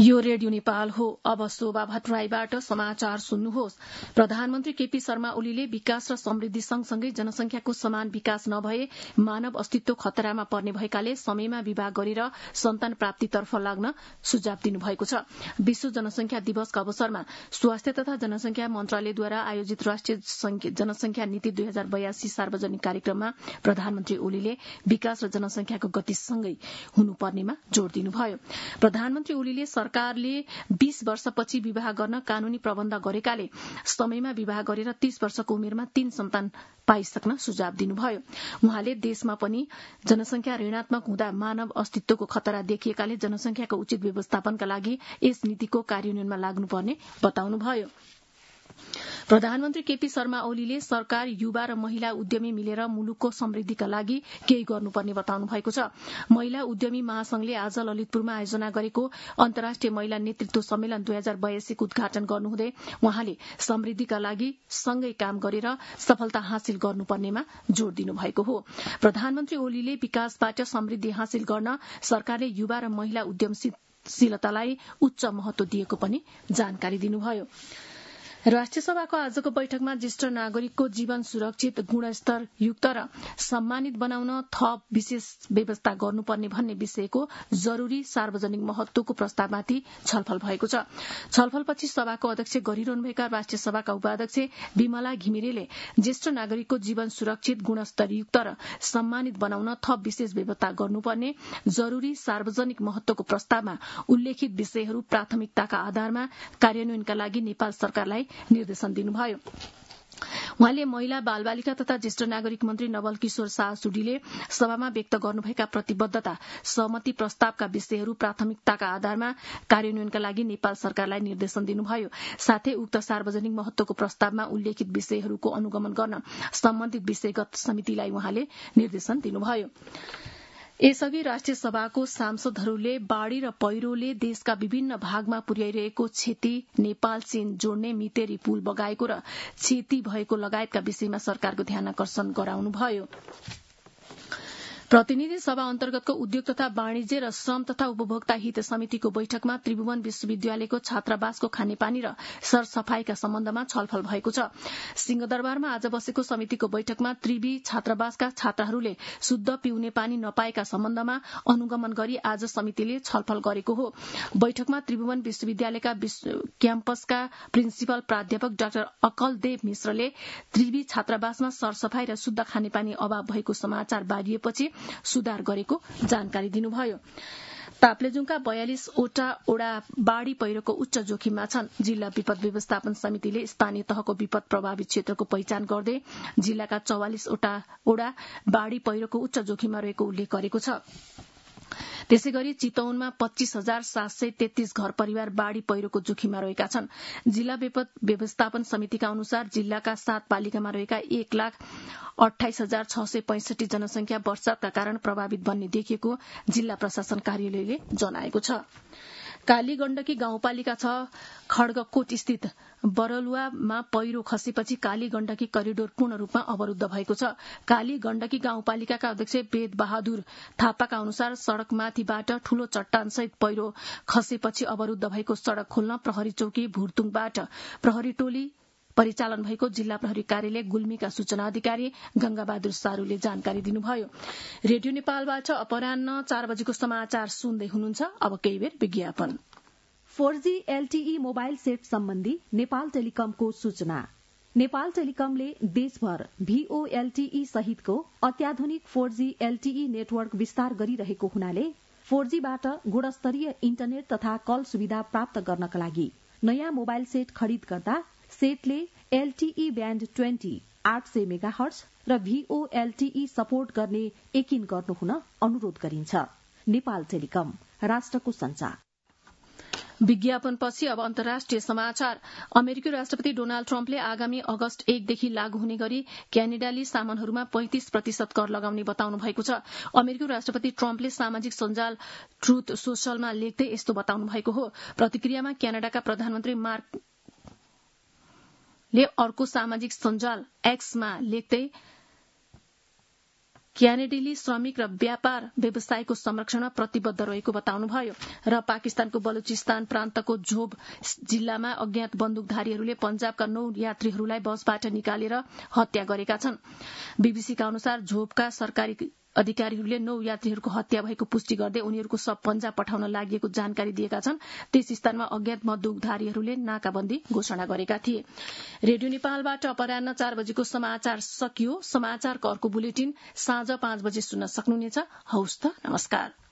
यो रेडियो नेपाल हो। अब शोभा भट्टराईबाट समाचार सुन्नुहोस्। प्रधानमन्त्री केपी शर्मा ओलीले विकास र समृद्धि सँगसँगै जनसंख्याको समान विकास नभए मानव अस्तित्व खतरामा पर्ने भएकाले समयमा विवाह गरेर सन्तान प्राप्तितर्फ लाग्न सुझाव दिनुभएको छ। विश्व जनसंख्या दिवसका अवसरमा स्वास्थ्य तथा जनसंख्या मन्त्रालयद्वारा आयोजित राष्ट्रिय जनसंख्या नीति 2082 सार्वजनिक कार्यक्रममा प्रधानमन्त्री ओलीले विकास र जनसंख्याको गतिसँगै हुनुपर्नेमा जोड़ दिनुभयो। प्रधानमन्त्री ओलीले सरकारले 20 वर्षपछि विवाह गर्न कानूनी प्रबन्ध गरेकाले समयमा विवाह गरेर 30 वर्षको उमेरमा 3 सन्तान पाइसक्न सुझाव दिनुभयो। उहाँले देशमा पनि जनसंख्या ऋणात्मक हुँदा मानव अस्तित्वको खतरा देखिएकाले जनसंख्याको उचित व्यवस्थापनका लागि यस नीतिको कार्यान्वयनमा लाग्नुपर्ने बताउनुभयो। प्रधानमन्त्री केपी शर्मा ओलीले सरकार युवा र महिला उद्यमी मिलेर मुलुकको समृद्धिका लागि केही गर्नुपर्ने बताउनु भएको छ। महिला उद्यमी महासंघले आज ललितपुरमा आयोजना गरेको अन्तर्राष्ट्रिय महिला नेतृत्व सम्मेलन 2082 को उद्घाटन गर्नुहुँदै उहाँले समृद्धिका लागि सँगै काम गरेर सफलता हासिल गर्नुपर्नेमा जोड़ दिनुभएको हो। प्रधानमन्त्री ओलीले विकासबाट समृद्धि हासिल गर्न सरकारले युवा र महिला उद्यमशीलतालाई उच्च महत्व दिएको पनि जानकारी दिनुभयो। राष्ट्रिय सभाको आजको बैठकमा ज्येष्ठ नागरिकको जीवन सुरक्षित, गुणस्तर युक्त र सम्मानित बनाउन थप विशेष व्यवस्था गर्नुपर्ने भन्ने विषयको जरूरी सार्वजनिक महत्वको प्रस्तावमाथि छलफल भएको छ। छलफलपछि सभाको अध्यक्ष गरिरहनुभएका राष्ट्रिय सभाका उपाध्यक्ष विमला घिमिरेले ज्येष्ठ नागरिकको जीवन सुरक्षित, गुणस्तरयुक्त र सम्मानित बनाउन थप विशेष व्यवस्था गर्नुपर्ने जरूरी सार्वजनिक महत्वको प्रस्तावमा उल्लेखित विषयहरू प्राथमिकताका आधारमा कार्यान्वयनका लागि नेपाल सरकारलाई निर्देशन दिनुभयो। उहाँले महिला बालबालिका तथा ज्येष्ठ नागरिक मन्त्री नवल किशोर शाह सुडीले सभामा व्यक्त गर्नुभएका प्रतिबद्धता सहमति प्रस्तावका विषयहरू प्राथमिकताका आधारमा कार्यान्वयनका लागि नेपाल सरकारलाई निर्देशन दिनुभयो। साथै उक्त सार्वजनिक महत्वको प्रस्तावमा उल्लेखित विषयहरूको अनुगमन गर्न सम्बन्धित विषयगत समितिलाई उहाँले निर्देशन दिनुभयो। यसअघि राष्ट्रिय सभाको सांसदहरूले बाढ़ी र पहिरोले देशका विभिन्न भागमा पुर्याइरहेको क्षति, नेपाल चीन जोड्ने मितेरी पुल बगाएको र क्षति भएको लगायतका विषयमा सरकारको ध्यानाकर्षण गराउनुभयो। प्रतिनिधि सभा अन्तर्गतको उद्योग तथा वाणिज्य र श्रम तथा उपभोक्ता हित समितिको बैठकमा त्रिभुवन विश्वविद्यालयको छात्रावासको खानेपानी र सरसफाईका सम्बन्धमा छलफल भएको छ। सिंहदरबारमा आज बसेको समितिको बैठकमा त्रिवी छात्रावासका छात्राहरूले शुद्ध पिउने पानी नपाएका सम्बन्धमा अनुगमन गरी आज समितिले छलफल गरेको हो। बैठकमा त्रिभुवन विश्वविद्यालयका क्याम्पसका प्रिन्सिपल प्राध्यापक डाक्टर अकलदेव मिश्रले त्रिवी छात्रावासमा सरसफाई र शुद्ध खानेपानी अभाव भएको समाचार बारिएपछि सुधार गरेको जानकारी दिनुभयो। ताप्लेजुङका 42 वटा ओडा बाढ़ी पहिरोको उच्च जोखिममा छन्। जिल्ला विपद व्यवस्थापन समितिले स्थानीय तहको विपद प्रभावित क्षेत्रको पहिचान गर्दै जिल्लाका 44 वटा ओडा बाढ़ी पहिरोको उच्च जोखिममा रहेको उल्लेख गरेको छ। त्यसैगरी चितवनमा 25,733 घर परिवार बाढ़ी पहिरोको जोखिममा रहेका छन्। जिल्ला विपद व्यवस्थापन समितिका अनुसार जिल्लाका 7 पालिकामा रहेका 1,28,665 जनसंख्या वर्षातका कारण प्रभावित बन्ने देखिएको जिल्ला प्रशासन कार्यालयले जनाएको छ। काली गण्डकी गाउँपालिका 6 खड्गकोट स्थित बरलुवामा पहिरो खसेपछि काली गण्डकी करिडोर पूर्ण रूपमा अवरूद्ध भएको छ। काली गण्डकी गाउँपालिकाका अध्यक्ष वेद बहादुर थापाका अनुसार सड़कमाथिबाट ठूलो चट्टानसहित पहिरो खसेपछि अवरूद्ध भएको सड़क खोल्न प्रहरी चौकी भुर्तुङबाट प्रहरी टोली परिचालन भएको जिल्ला प्रहरी कार्यालय गुल्मीका सूचना अधिकारी गंगाबहादुर सारूले जानकारी दिनुभयो। रेडियो नेपालबाट अपराह्न 4 बजेको समाचार सुन्दै हुनुहुन्छ। अब केही बेर विज्ञापन। 4G LTE मोबाइल सेट सम्बन्धी नेपाल टेलिकमको सूचना। नेपाल टेलिकमले देशभर VoLTE सहितको अत्याधुनिक 4G LTE नेटवर्क विस्तार गरिरहेको हुनाले 4Gबाट गुणस्तरीय इन्टरनेट तथा कल सुविधा प्राप्त गर्नका लागि नयाँ मोबाइल सेट खरिद गर्दा सेटले LTE ब्यान्ड 20 800 मेगाहर्ज र VoLTE सपोर्ट गर्ने यकिन गर्नुहुन अनुरोध गरिन्छ। नेपाल टेलिकम, राष्ट्रको संचार। विज्ञापनपछि अब अन्तर्राष्ट्रिय समाचार। अमेरिकी राष्ट्रपति डोनाल्ड ट्रम्पले आगामी अगस्त 1 देखि लागू हुने गरी क्यानाडाली सामानहरूमा 35% कर लगाउने बताउनु भएको छ। अमेरिकी राष्ट्रपति ट्रम्पले सामाजिक सञ्जाल ट्रुथ सोशलमा लेख्दै यस्तो बताउनु भएको हो। प्रतिक्रियामा क्यानाडाका प्रधानमन्त्री मार्क ले अर्को सामाजिक सञ्जाल एक्समा लेख्दै क्यानेडीले श्रमिक र व्यापार व्यवसायको संरक्षणमा प्रतिबद्ध रहेको बताउनुभयो। र पाकिस्तानको बलुचिस्तान प्रान्तको झोब जिल्लामा अज्ञात बन्दुकधारीहरूले पञ्जाबका 9 यात्रीहरूलाई बसबाट निकालेर हत्या गरेका छन्। बीबीसीका अनुसार झोबका सरकारी अधिकारीहरूले 9 यात्रीहरूको हत्या भएको पुष्टि गर्दै उनीहरूको शव पञ्जाब पठाउन लागि जानकारी दिएका छन्। त्यस स्थानमा अज्ञात बन्दुकधारीहरूले नाकाबन्दी घोषणा गरेका थिए। रेडियो नेपालबाट अपराह्न 4 बजेको समाचार सकियो। समाचारको अर्को बुलेटिन साँझ 5 बजे सुन्न सक्नुहुनेछ। हौस् त, नमस्कार।